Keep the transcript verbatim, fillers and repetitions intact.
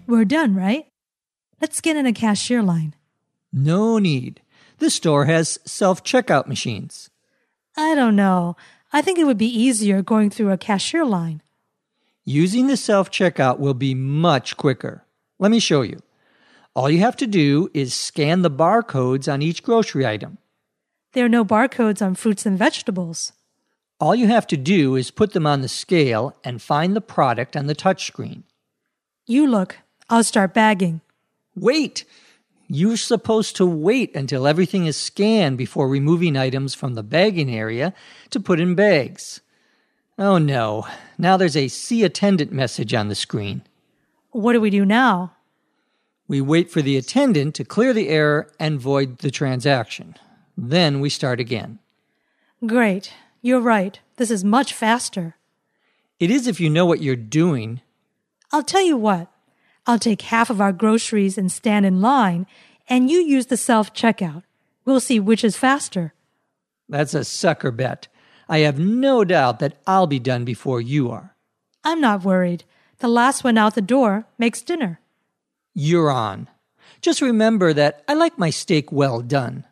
We're done, right? Let's get in a cashier line. No need. This store has self-checkout machines. I don't know. I think it would be easier going through a cashier line. Using the self-checkout will be much quicker. Let me show you. All you have to do is scan the barcodes on each grocery item. There are no barcodes on fruits and vegetables. All you have to do is put them on the scale and find the product on the touchscreen. You look. I'll start bagging. Wait! You're supposed to wait until everything is scanned before removing items from the bagging area to put in bags. Oh no, now there's a See Attendant message on the screen. What do we do now? We wait for the attendant to clear the error and void the transaction. Then we start again. Great. You're right. This is much faster. It is if you know what you're doing. I'll tell you what. I'll take half of our groceries and stand in line, and you use the self-checkout. We'll see which is faster. That's a sucker bet. I have no doubt that I'll be done before you are. I'm not worried. The last one out the door makes dinner. You're on. Just remember that I like my steak well done.